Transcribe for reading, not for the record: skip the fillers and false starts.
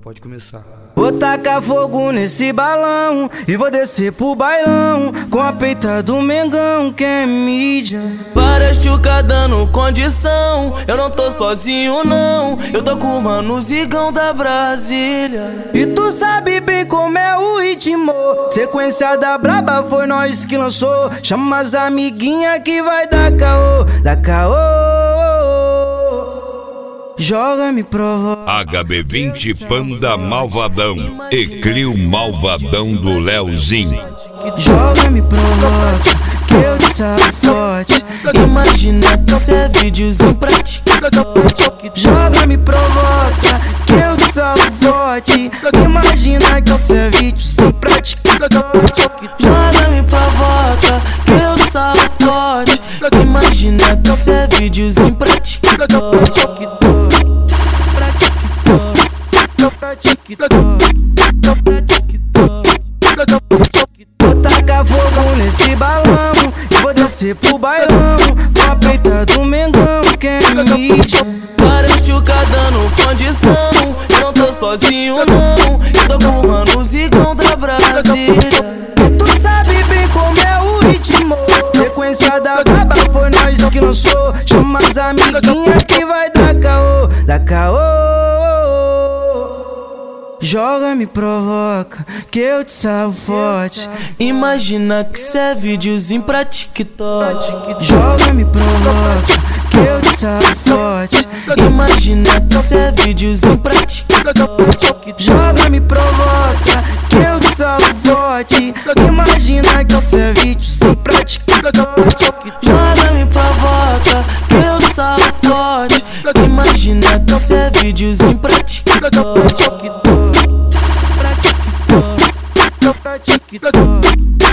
pode começar. Vou tacar fogo nesse balão e vou descer pro bailão com a peita do Mengão, que é mídia. Várias tchuca dando condição, eu não tô sozinho não, eu tô com o mano Zigão da Brasília. E tu sabe bem como é o ritmo, sequência da braba foi nós que lançou. Chama as amiguinha que vai dar caô, dá caô. Joga, me provoca. HB20 Panda Malvadão e Clio Malvadão do Leozinho. Joga, me provoca, que eu te salvo forte. Imagina que cê é videozinho pra ti. Joga, me provoca, que eu te salvo forte. Imagina que cê é videozinho pra ti. Joga, me provoca, que eu te salvo forte. Imagina que cê é videozinho pra ti. Vou tacar fogo nesse balão e vou descer pro bailão com a peita do Mengão, que é mídia. Várias tchuca dando condição, eu não tô sozinho não, eu tô com o mano Zigão da Brasília. Tu sabe bem como é o ritmo, sequência da braba foi nós que lançou. Chama as amiguinha que vai dar caô, dá caô. Joga, me provoca, que eu te salvo forte. Imagina que cê é videozinho pra TikTok. Joga, me provoca, que eu te salvo forte. Imagina que cê é videozinho pra TikTok. Joga, me provoca, que eu te salvo forte. Imagina que cê é videozinho pra TikTok. Joga, me provoca, que eu te salvo forte. Imagina que cê é videozinho pra TikTok. Pra TikTok.